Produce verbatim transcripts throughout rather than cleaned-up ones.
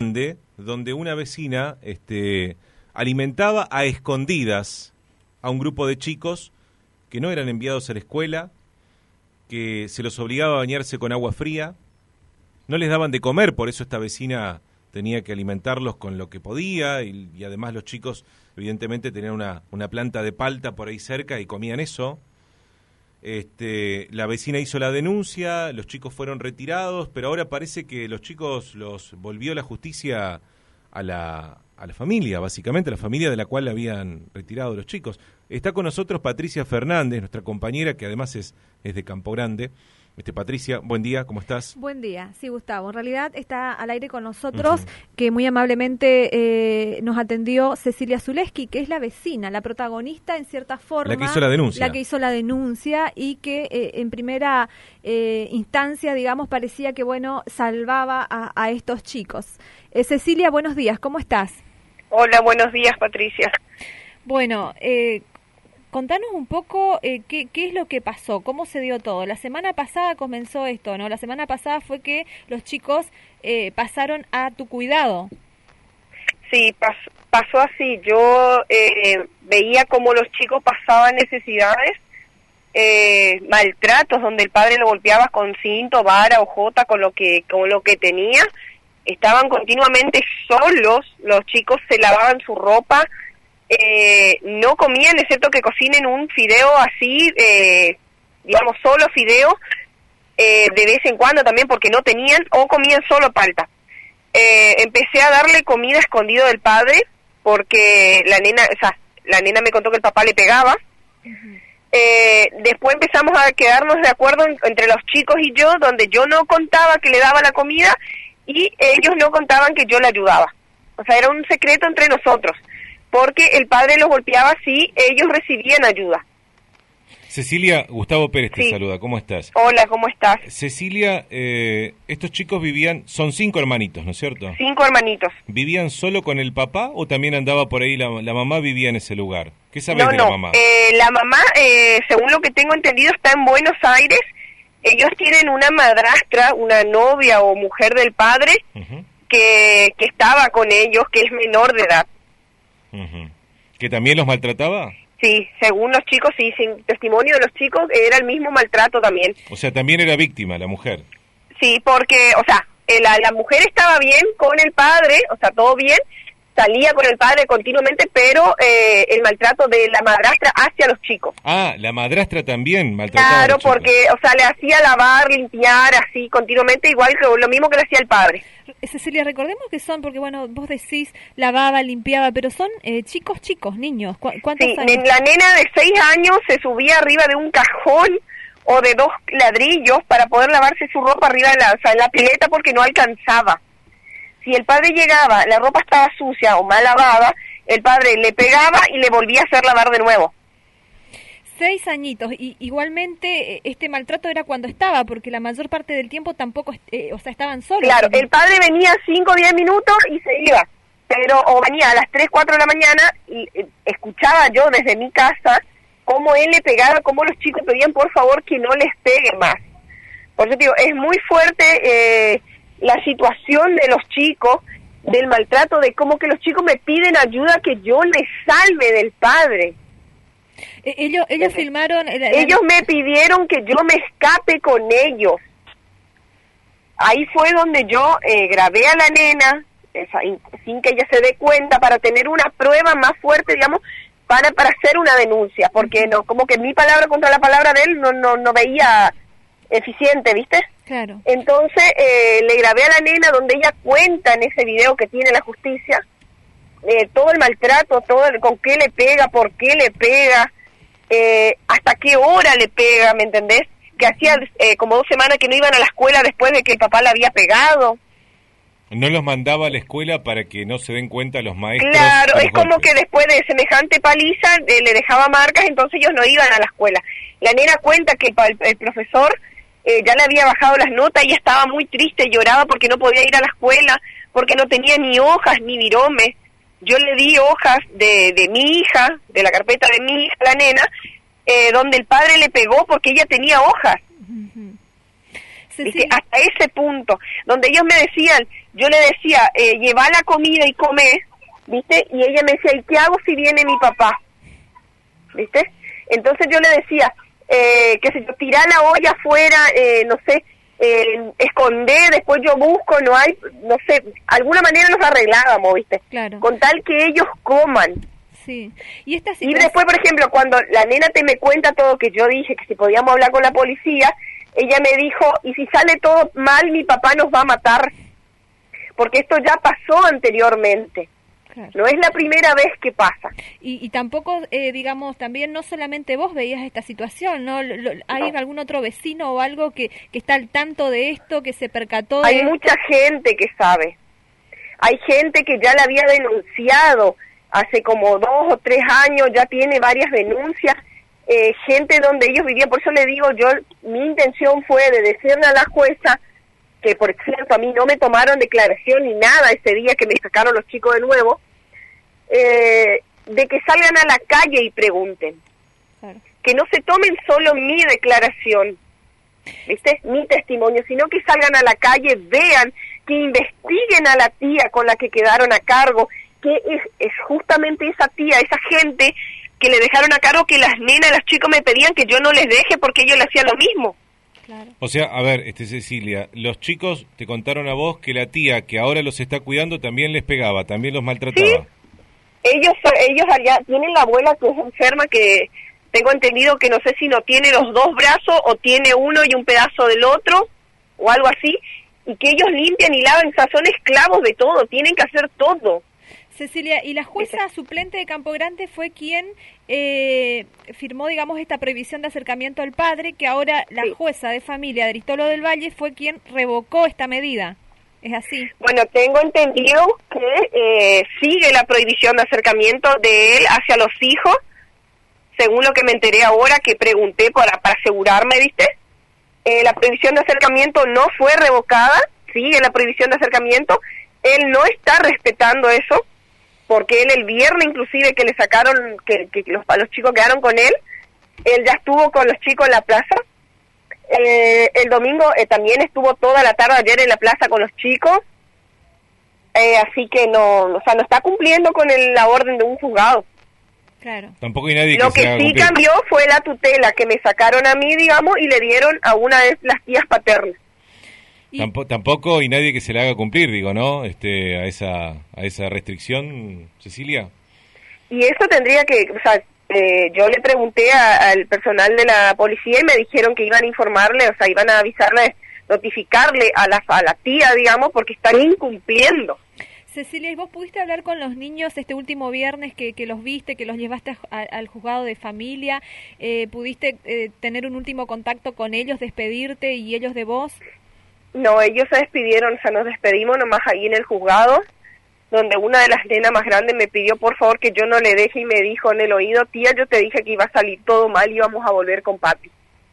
Grande, donde una vecina este, alimentaba a escondidas a un grupo de chicos que no eran enviados a la escuela, que se los obligaba a bañarse con agua fría, no les daban de comer, por eso esta vecina tenía que alimentarlos con lo que podía, y, y además los chicos evidentemente tenían una, una planta de palta por ahí cerca y comían eso. Este, la vecina hizo la denuncia, los chicos fueron retirados, pero ahora parece que los chicos los volvió la justicia a la, a la familia, básicamente a la familia de la cual habían retirado los chicos. Está con nosotros Patricia Fernández, nuestra compañera, que además es, es de Campo Grande. Este, Patricia, buen día, ¿cómo estás? Buen día, sí, Gustavo. En realidad está al aire con nosotros, uh-huh. que muy amablemente eh, nos atendió Cecilia Zuleski, que es la vecina, la protagonista en cierta forma. La que hizo la denuncia. La que hizo la denuncia y que eh, en primera eh, instancia, digamos, parecía que, bueno, salvaba a, a estos chicos. Eh, Cecilia, buenos días, ¿cómo estás? Hola, buenos días, Patricia. Bueno, eh... contanos un poco eh, qué, qué es lo que pasó, cómo se dio todo. La semana pasada comenzó esto, ¿no? La semana pasada fue que los chicos eh, pasaron a tu cuidado. Sí, pas, pasó así. Yo eh, veía cómo los chicos pasaban necesidades, eh, maltratos, donde el padre lo golpeaba con cinto, vara o jota, con lo que, con lo que tenía. Estaban continuamente solos, los chicos se lavaban su ropa, Eh, no comían, excepto que cocinen un fideo así, eh, digamos, solo fideo, eh, de vez en cuando también porque no tenían, o comían solo palta. Eh, empecé a darle comida escondido del padre, porque la nena, o sea, la nena me contó que el papá le pegaba. Uh-huh. Eh, después empezamos a quedarnos de acuerdo en, entre los chicos y yo, donde yo no contaba que le daba la comida, y ellos no contaban que yo le ayudaba. O sea, era un secreto entre nosotros, porque el padre los golpeaba si ellos recibían ayuda. Cecilia, Gustavo Pérez te sí. saluda, ¿cómo estás? Hola, ¿cómo estás? Cecilia, eh, estos chicos vivían, son cinco hermanitos, ¿no es cierto? Cinco hermanitos. ¿Vivían solo con el papá o también andaba por ahí, la, la mamá vivía en ese lugar? ¿Qué sabes no, de no. la mamá? Eh, la mamá, eh, según lo que tengo entendido, está en Buenos Aires. Ellos tienen una madrastra, una novia o mujer del padre, uh-huh. que, que estaba con ellos, que es menor de edad. Uh-huh. ¿Que también los maltrataba? Sí, según los chicos, sí, sin testimonio de los chicos, era el mismo maltrato también. O sea, también era víctima la mujer. Sí, porque, o sea, la, la mujer estaba bien con el padre, o sea, todo bien, salía con el padre continuamente, pero eh, el maltrato de la madrastra hacia los chicos. Ah, la madrastra también maltrataba Claro, a los chicos. porque, o sea, le hacía lavar, limpiar, así, continuamente, igual que lo mismo que le hacía el padre. Cecilia, recordemos que son, porque bueno, vos decís lavaba, limpiaba, pero son eh, chicos, chicos, niños. ¿Cu- ¿Cuántos sí, años? La nena de seis años se subía arriba de un cajón o de dos ladrillos para poder lavarse su ropa arriba de la, o sea, en la pileta, porque no alcanzaba. Si el padre llegaba, la ropa estaba sucia o mal lavada, el padre le pegaba y le volvía a hacer lavar de nuevo. Seis añitos, y igualmente este maltrato era cuando estaba, porque la mayor parte del tiempo tampoco, eh, o sea, estaban solos. Claro, el padre venía cinco o diez minutos y se iba, pero o venía a las tres, cuatro de la mañana y eh, escuchaba yo desde mi casa cómo él le pegaba, cómo los chicos pedían por favor que no les pegue más. Por eso digo, es muy fuerte eh, la situación de los chicos, del maltrato, de cómo que los chicos me piden ayuda que yo les salve del padre. Eh, ellos ellos filmaron... La, la... Ellos me pidieron que yo me escape con ellos. Ahí fue donde yo eh, grabé a la nena, esa, sin que ella se dé cuenta, para tener una prueba más fuerte, digamos, para para hacer una denuncia, porque no, como que mi palabra contra la palabra de él no no no veía eficiente, ¿viste? Claro. Entonces eh, le grabé a la nena donde ella cuenta en ese video que tiene la justicia eh, todo el maltrato, todo el, con qué le pega, por qué le pega, eh, hasta qué hora le pega, ¿me entendés? Que hacía eh, como dos semanas que no iban a la escuela después de que el papá la había pegado. ¿No los mandaba a la escuela para que no se den cuenta los maestros? Claro, es como golpes? que después de semejante paliza eh, le dejaba marcas, entonces ellos no iban a la escuela. La nena cuenta que el, el profesor eh, ya le había bajado las notas y estaba muy triste, lloraba porque no podía ir a la escuela, porque no tenía ni hojas ni viromes. Yo le di hojas de, de mi hija, de la carpeta de mi hija, la nena, eh, donde el padre le pegó porque ella tenía hojas. Uh-huh. ¿Viste? Hasta ese punto, donde ellos me decían, yo le decía, eh, lleva la comida y come, ¿viste? Y ella me decía, ¿y qué hago si viene mi papá? ¿Viste? Entonces yo le decía, eh, que se yo, tirar la olla afuera, eh, no sé, eh, esconder, después yo busco, no hay, no sé, alguna manera nos arreglábamos, ¿viste? Claro. Con tal que ellos coman. Sí. Y, esta y después, por ejemplo, cuando la nena te me cuenta todo, que yo dije que si podíamos hablar con la policía, ella me dijo, y si sale todo mal, mi papá nos va a matar, porque esto ya pasó anteriormente. Claro. No es la primera vez que pasa. Y, y tampoco, eh, digamos, también no solamente vos veías esta situación, ¿no? Lo, ¿Hay no. algún otro vecino o algo que, que está al tanto de esto, que se percató de Hay esto? mucha gente que sabe. Hay gente que ya la había denunciado hace como dos o tres años, ya tiene varias denuncias. Eh, gente donde ellos vivían, por eso le digo, yo mi intención fue de decirle a la jueza, que por cierto a mí no me tomaron declaración ni nada ese día que me sacaron los chicos de nuevo, eh, de que salgan a la calle y pregunten, claro. Que no se tomen solo mi declaración, ¿viste? Mi testimonio, sino que salgan a la calle, vean, que investiguen a la tía con la que quedaron a cargo, que es, es justamente esa tía, esa gente que le dejaron a cargo, que las nenas, los chicos me pedían que yo no les deje porque ellos le hacían lo mismo. Claro. O sea, a ver, este Cecilia, los chicos te contaron a vos que la tía que ahora los está cuidando también les pegaba, también los maltrataba. Sí, ellos, ellos allá tienen la abuela que es enferma, que tengo entendido que no sé si no tiene los dos brazos o tiene uno y un pedazo del otro o algo así, y que ellos limpian y lavan, o sea, son esclavos de todo, tienen que hacer todo. Cecilia, y la jueza Ese. suplente de Campo Grande fue quien eh, firmó, digamos, esta prohibición de acercamiento al padre, que ahora la sí. jueza de familia de Aristolo del Valle fue quien revocó esta medida. ¿Es así? Bueno, tengo entendido que eh, sigue la prohibición de acercamiento de él hacia los hijos, según lo que me enteré ahora, que pregunté para, para asegurarme, ¿viste? Eh, la prohibición de acercamiento no fue revocada, sigue la prohibición de acercamiento, él no está respetando eso, porque él el viernes inclusive que le sacaron, que, que los, los chicos quedaron con él, él ya estuvo con los chicos en la plaza, eh, el domingo eh, también estuvo toda la tarde ayer en la plaza con los chicos, eh, así que no, o sea, no está cumpliendo con el, la orden de un juzgado. Claro. Tampoco hay nadie que Lo que, se sí cumplir. cambió fue la tutela que me sacaron a mí, digamos, y le dieron a una de las tías paternas. Y... Tampo, tampoco hay nadie que se le haga cumplir, digo, ¿no? Este, a esa a esa restricción, Cecilia. Y eso tendría que, o sea, eh, yo le pregunté a, al personal de la policía y me dijeron que iban a informarle, o sea, iban a avisarle, notificarle a la, a la tía, digamos, porque están incumpliendo. Cecilia, ¿y vos pudiste hablar con los niños este último viernes que, que los viste, que los llevaste a, a, al juzgado de familia? Eh, ¿Pudiste eh, tener un último contacto con ellos, despedirte y ellos de vos? No, ellos se despidieron, o sea, nos despedimos nomás ahí en el juzgado, donde una de las nenas más grandes me pidió por favor que yo no le deje y me dijo en el oído, tía, yo te dije que iba a salir todo mal y íbamos a volver con papi.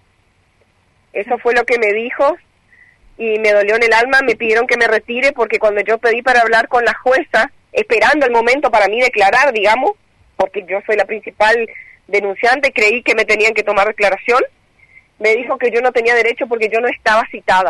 Eso fue lo que me dijo y me dolió en el alma, me pidieron que me retire porque cuando yo pedí para hablar con la jueza, esperando el momento para mí declarar, digamos, porque yo soy la principal denunciante, creí que me tenían que tomar declaración, me dijo que yo no tenía derecho porque yo no estaba citada.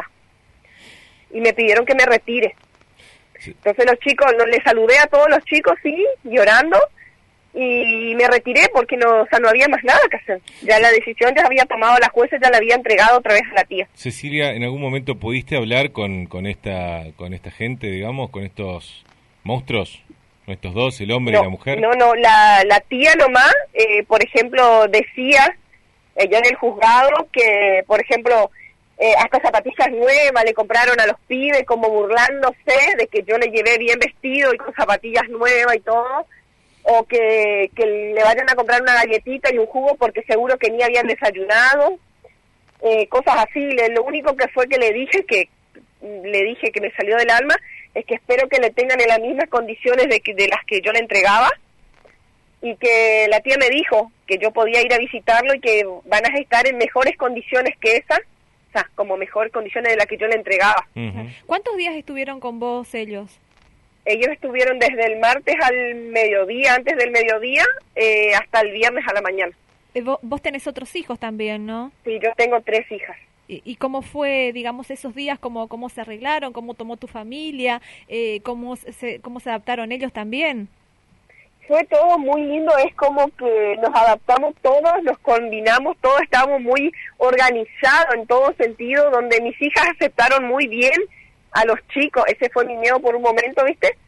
Y me pidieron que me retire. Sí. Entonces los chicos, no, les saludé a todos los chicos, sí, llorando, y me retiré porque no, o sea, no había más nada que hacer. Ya la decisión ya había tomado la jueza, ya la había entregado otra vez a la tía. Cecilia, ¿en algún momento pudiste hablar con, con esta con esta gente, digamos, con estos monstruos, con estos dos, el hombre no, y la mujer? No, no, la, la tía nomás, eh, por ejemplo, decía, ella en el juzgado, que, por ejemplo, Eh, hasta zapatillas nuevas le compraron a los pibes, como burlándose de que yo le llevé bien vestido y con zapatillas nuevas y todo, o que, que le vayan a comprar una galletita y un jugo porque seguro que ni habían desayunado, eh, cosas así. Le, lo único que fue que le dije, que le dije que me salió del alma, es que espero que le tengan en las mismas condiciones de, que, de las que yo le entregaba, y que la tía me dijo que yo podía ir a visitarlo y que van a estar en mejores condiciones que esa, como mejor condiciones de la que yo le entregaba. Uh-huh. ¿Cuántos días estuvieron con vos ellos? Ellos estuvieron desde el martes al mediodía, antes del mediodía, eh, hasta el viernes a la mañana. Eh, vos, vos tenés otros hijos también, ¿no? Sí, yo tengo tres hijas. y, y cómo fue, digamos, esos días, cómo, cómo se arreglaron, cómo tomó tu familia, eh, cómo, se, cómo se adaptaron ellos también. Fue todo muy lindo, es como que nos adaptamos todos, nos combinamos, todos estábamos muy organizados en todo sentido, donde mis hijas aceptaron muy bien a los chicos, ese fue mi miedo por un momento, ¿viste?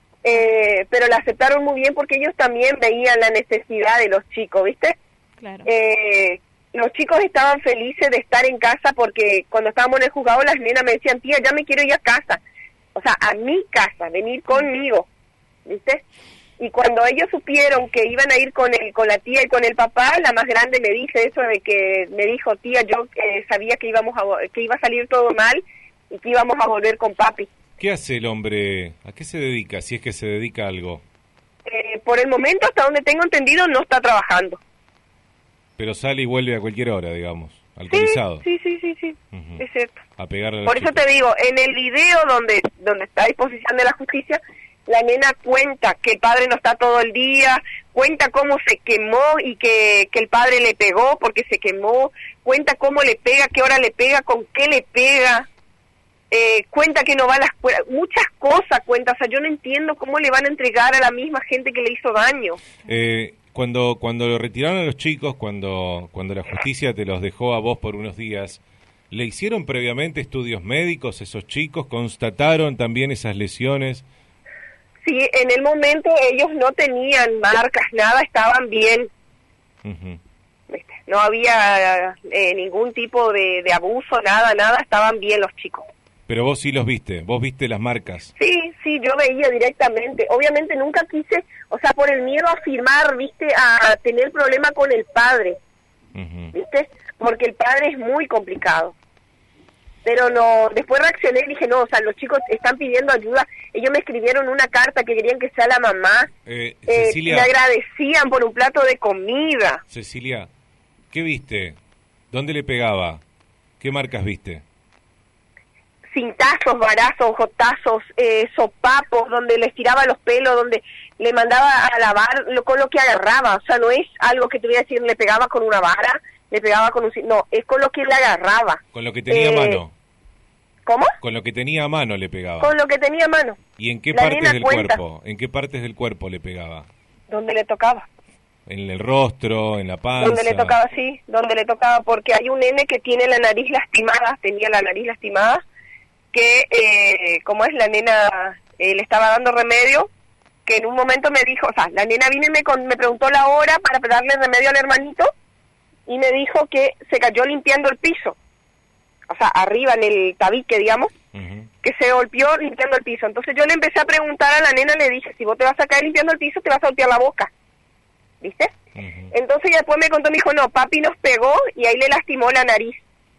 Eh, pero la aceptaron muy bien porque ellos también veían la necesidad de los chicos, ¿viste? Claro. Eh, los chicos estaban felices de estar en casa porque cuando estábamos en el juzgado las nenas me decían, tía, ya me quiero ir a casa, o sea, a mi casa, venir conmigo, ¿viste? Y cuando ellos supieron que iban a ir con el, con la tía y con el papá, la más grande me dice eso de que me dijo, tía, yo eh, sabía que íbamos a, que iba a salir todo mal y que íbamos a volver con papi. ¿Qué hace el hombre? ¿A qué se dedica? Si es que se dedica a algo. Eh, por el momento, hasta donde tengo entendido, no está trabajando. Pero sale y vuelve a cualquier hora, digamos, alcoholizado. Sí, sí, sí, sí, sí. Uh-huh. Es cierto. A pegarle a Por eso te digo, en el video donde, donde está a disposición de la justicia, la nena cuenta que el padre no está todo el día, cuenta cómo se quemó y que, que el padre le pegó porque se quemó, cuenta cómo le pega, qué hora le pega, con qué le pega, eh, cuenta que no va a la escuela, muchas cosas cuenta, o sea, yo no entiendo cómo le van a entregar a la misma gente que le hizo daño. Eh, cuando cuando lo retiraron a los chicos, cuando cuando la justicia te los dejó a vos por unos días, ¿le hicieron previamente estudios médicos esos chicos? ¿Constataron también esas lesiones? Sí, en el momento ellos no tenían marcas, nada, estaban bien. Uh-huh. No había eh, ningún tipo de, de abuso, nada, nada, estaban bien los chicos. Pero vos sí los viste, vos viste las marcas. Sí, sí, yo veía directamente. Obviamente nunca quise, o sea, por el miedo a firmar, viste, a tener problema con el padre, uh-huh. viste, porque el padre es muy complicado. Pero no, después reaccioné y dije, no, o sea, los chicos están pidiendo ayuda. Ellos me escribieron una carta que querían que sea la mamá. Eh, eh, Cecilia, me agradecían por un plato de comida. Cecilia, ¿qué viste? ¿Dónde le pegaba? ¿Qué marcas viste? Cintazos, varazos, jotazos, eh, sopapos, donde les tiraba los pelos, donde le mandaba a lavar lo, con lo que agarraba. O sea, no es algo que te voy a decir, le pegaba con una vara, le pegaba con un... No, es con lo que le agarraba. Con lo que tenía eh, a mano. ¿Cómo? Con lo que tenía a mano le pegaba. Con lo que tenía a mano. ¿Y en qué La partes del cuenta. cuerpo? ¿En qué partes del cuerpo le pegaba? Donde le tocaba. En el rostro, en la panza. Donde le tocaba, sí, donde le tocaba, porque hay un nene que tiene la nariz lastimada, tenía la nariz lastimada, que eh, como es la nena, eh, le estaba dando remedio, que en un momento me dijo, o sea, la nena vino y me, con, me preguntó la hora para darle remedio al hermanito, y me dijo que se cayó limpiando el piso, o sea, arriba en el tabique, digamos, uh-huh. que se golpeó limpiando el piso. Entonces yo le empecé a preguntar a la nena, le dije, si vos te vas a caer limpiando el piso, te vas a golpear la boca, ¿viste? Uh-huh. Entonces ella después me contó, me dijo, no, papi nos pegó y ahí le lastimó la nariz.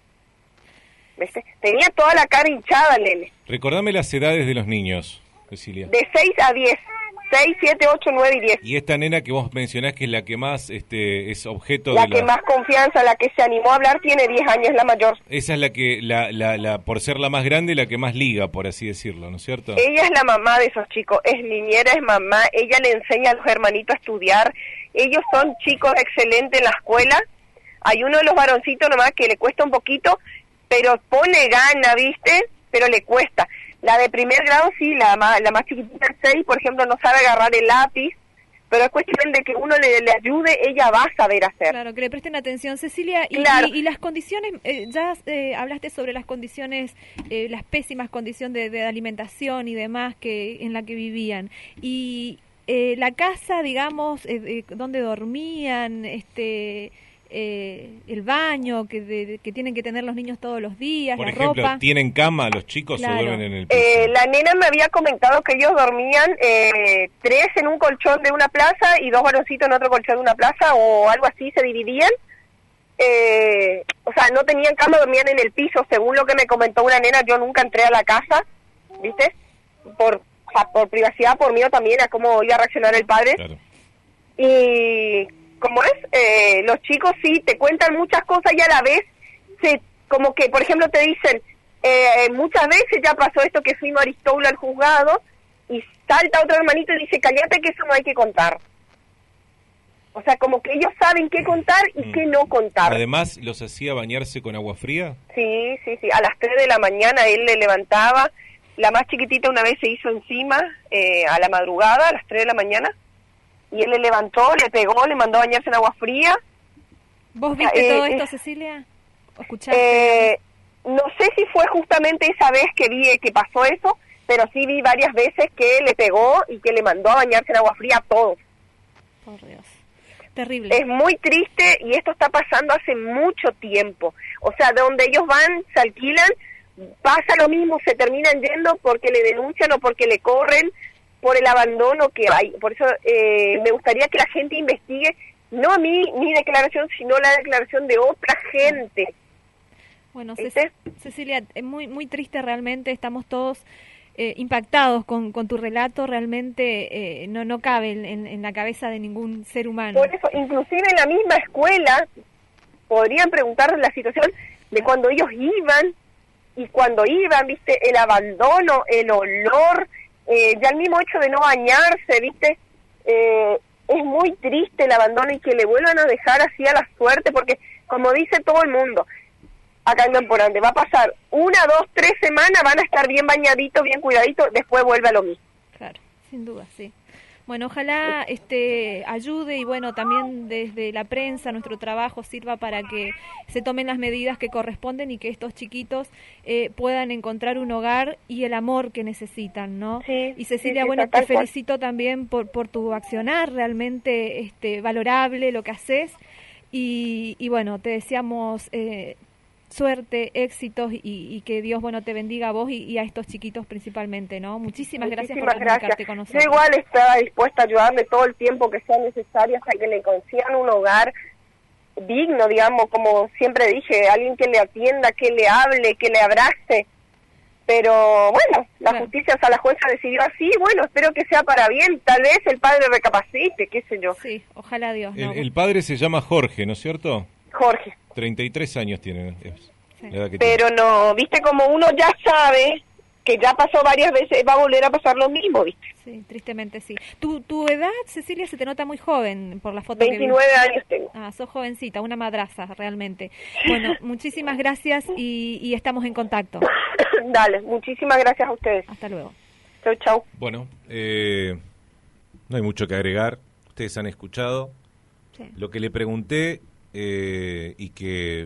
¿Viste? Tenía toda la cara hinchada el nene. Recordame las edades de los niños, Cecilia. De seis a diez. seis, siete, ocho, nueve y diez. Y esta nena que vos mencionás que es la que más este es objeto la de la... que más confianza, la que se animó a hablar, tiene diez años, la mayor. Esa es la que, la, la, la por ser la más grande, la que más liga, por así decirlo, ¿no es cierto? Ella es la mamá de esos chicos, es niñera, es mamá, ella le enseña a los hermanitos a estudiar. Ellos son chicos excelentes en la escuela. Hay uno de los varoncitos nomás que le cuesta un poquito, pero pone gana, ¿viste? Pero le cuesta. La de primer grado sí, la más, la más chiquitita, seis, por ejemplo, no sabe agarrar el lápiz, pero es cuestión de que uno le, le ayude, ella va a saber hacer. Claro, que le presten atención. Cecilia, y, claro. y, y las condiciones, eh, ya eh, hablaste sobre las condiciones, eh, las pésimas condiciones de, de alimentación y demás que en la que vivían. Y eh, la casa, digamos, eh, eh, donde dormían, este... Eh, el baño que, de, que tienen que tener los niños todos los días, por la ejemplo, ropa. ¿tienen cama los chicos claro. o duermen en el piso? Eh, la nena me había comentado que ellos dormían eh, tres en un colchón de una plaza y dos varoncitos en otro colchón de una plaza o algo así, se dividían. Eh, o sea, no tenían cama, dormían en el piso, según lo que me comentó una nena. Yo nunca entré a la casa, ¿viste? Por, o sea, por privacidad, por miedo también a cómo iba a reaccionar el padre. Claro. Y... como es, eh, los chicos sí te cuentan muchas cosas y a la vez, se, como que, por ejemplo, te dicen, eh, muchas veces ya pasó esto que fuimos a Aristóbulo al juzgado y salta otro hermanito y dice, cállate que eso no hay que contar. O sea, como que ellos saben qué contar y Mm. qué no contar. Además, ¿los hacía bañarse con agua fría? Sí, sí, sí. A las tres de la mañana él le levantaba. La más chiquitita una vez se hizo encima eh, a la madrugada, a las tres de la mañana. Y él le levantó, le pegó, le mandó a bañarse en agua fría. ¿Vos viste Eh, todo eh, esto, Cecilia? ¿O escuchaste? Eh, no sé si fue justamente esa vez que vi que pasó eso, pero sí vi varias veces que le pegó y que le mandó a bañarse en agua fría a todos. Por Dios. Terrible. Es muy triste y esto está pasando hace mucho tiempo. O sea, de donde ellos van, se alquilan, pasa lo mismo, se terminan yendo porque le denuncian o porque le corren por el abandono que hay. Por eso eh, me gustaría que la gente investigue, no a mí, mi declaración, sino la declaración de otra gente. Bueno, ¿Viste? Cec- Cecilia, es muy muy triste realmente, estamos todos eh, impactados con, con tu relato, realmente eh, no no cabe en, en- en la cabeza de ningún ser humano. Por eso, inclusive en la misma escuela, podrían preguntar la situación de cuando ellos iban, y cuando iban, viste, el abandono, el olor, eh, ya el mismo hecho de no bañarse, viste, eh, es muy triste el abandono y que le vuelvan a dejar así a la suerte, porque como dice todo el mundo, acá en Emporante, va a pasar una, dos, tres semanas, van a estar bien bañaditos, bien cuidaditos, después vuelve a lo mismo. Claro, sin duda, sí. Bueno, ojalá este ayude y bueno, también desde la prensa nuestro trabajo sirva para que se tomen las medidas que corresponden y que estos chiquitos eh, puedan encontrar un hogar y el amor que necesitan, ¿no? Sí, y Cecilia, sí, sí, bueno, tal te cual. felicito también por por tu accionar, realmente este valorable lo que haces y, y bueno, te deseamos eh, suerte, éxitos y, y que Dios, bueno, te bendiga a vos y, y a estos chiquitos principalmente, ¿no? Muchísimas gracias por Muchísimas comunicarte gracias. con Yo nosotros. igual estaba dispuesta a ayudarle todo el tiempo que sea necesario hasta que le consigan un hogar digno, digamos, como siempre dije, alguien que le atienda, que le hable, que le abrace. Pero bueno, la Claro. justicia, o sea, la jueza decidió así, bueno, espero que sea para bien, tal vez el padre recapacite, qué sé yo. Sí, ojalá Dios, El, ¿no? el padre se llama Jorge, ¿no es cierto? Jorge. treinta y tres años tiene. Es Sí. la edad que Pero no, viste, como uno ya sabe que ya pasó varias veces, va a volver a pasar lo mismo, viste. Sí, tristemente sí. Tu, tu edad, Cecilia, se te nota muy joven por la foto que vi. veintinueve años tengo. Ah, sos jovencita, una madraza, realmente. Bueno, muchísimas gracias y, y estamos en contacto. Dale, muchísimas gracias a ustedes. Hasta luego. Chau, chau. Bueno, eh, no hay mucho que agregar. Ustedes han escuchado Sí. lo que le pregunté eh, y que